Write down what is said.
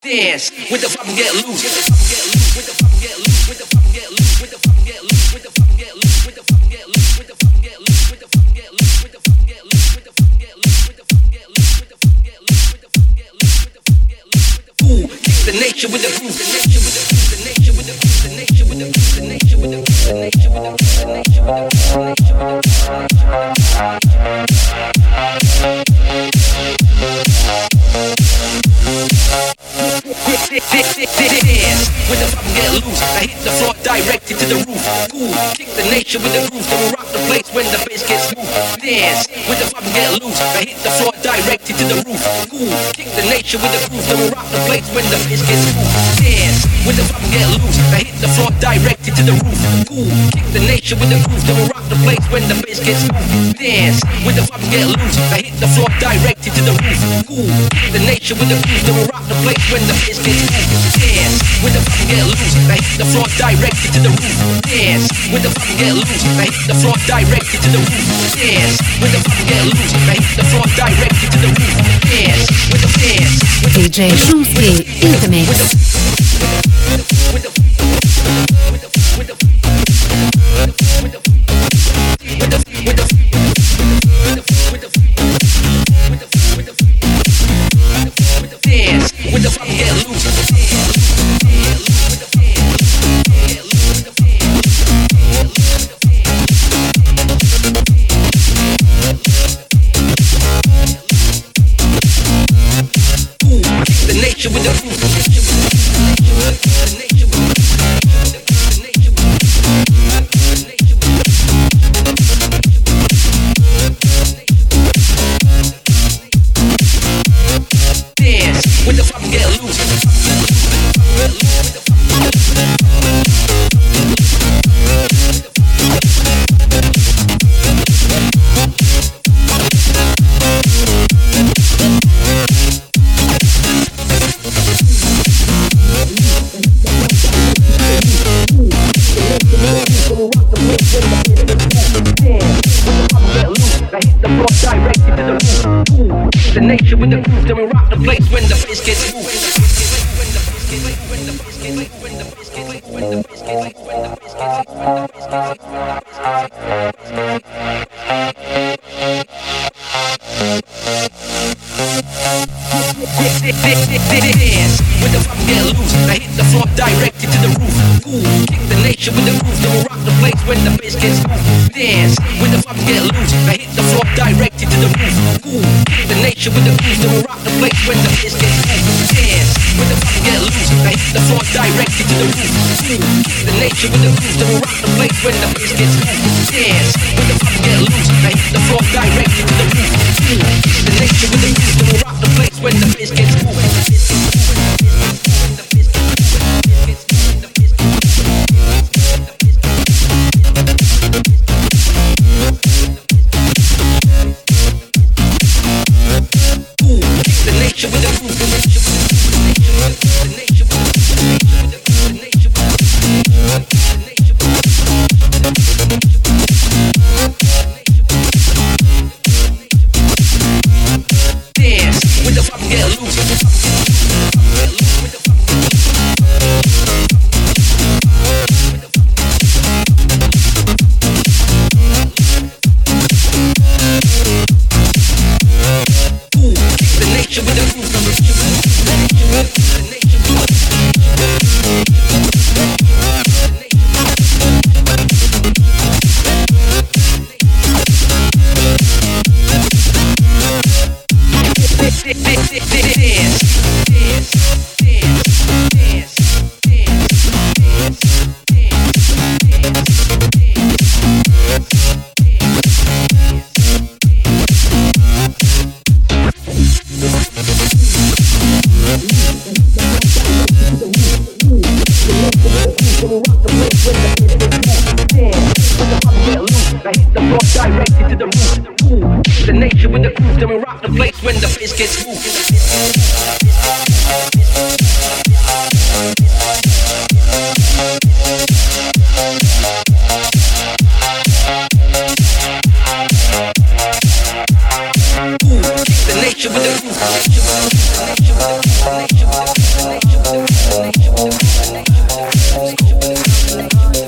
dance with the fucking get loose. With the fucking get loose. With the fucking get loose. With the fucking get loose. With the fucking get loose. With the fucking get loose. With the fucking get loose. With the fucking get loose. With the fucking get loose. With the fucking get loose. With the fucking get loose. With the fucking get loose. With the fucking get loose. With the fucking get loose. With the fucking get loose. Ooh, kick the nature with the groove. The nature with the groove. The nature with the groove. The nature with the groove. The nature with the groove. The nature with the groove. The nature with the groove. The nature with the dance with the fucking get loose. I hit the floor directed to the roof. Ooh, kick the nature with the groove. Then we rock the place when the bass gets smooth. Dance with the fucking get loose. I hit the floor directed to the roof. Ooh, kick the nature with the groove. Then we rock the place when the bass gets smooth. Dance with the fucking get loose. I hit the floor directed to the roof. Ooh, kick the nature with the groove. Then we rock the place when the bass gets smooth. Dance with the fucking get loose. I hit the floor directed to the roof. Ooh, kick the nature with the groove. Then we rock the place when the bass gets smooth. Dance with the fucking get loose. I hit the floor directed to the roof. Dance with the fucking get loose. I hit the floor directed to the roof. Dance with the fucking get loose. I hit the floor directed to the roof. Dance with the dance. DJ Szumski in the mix. Dance with the fucking get loose. With the groove, dance with the fucking get loose. The nature with the groove, then we rock the place when the bass gets smooth. Dance with the fucking get loose. I hit the floor directed to the roof. Ooh, kick the nature with the groove, then we rock the place when the bass gets smooth. Dance with the fucking get loose. I hit the floor directed to the roof. Ooh, kick the nature with the groove, then we rock the place when the bass gets smooth. Dance with the fucking get loose. I hit the floor directed to the roof. Ooh, kick the nature with the groove, then we rock the place when the bass gets smooth. Dance with the fucking get loose. I hit the floor directed to the roof. Ooh, kick the nature with the groove, then we rock the place when the bass gets smooth. With the groove, the nature with the nature with the nature with the nature dance with the fucking get loose. With the groove, the nature with the nature with the nature with the groove, then we rock the place when the bass gets smooth.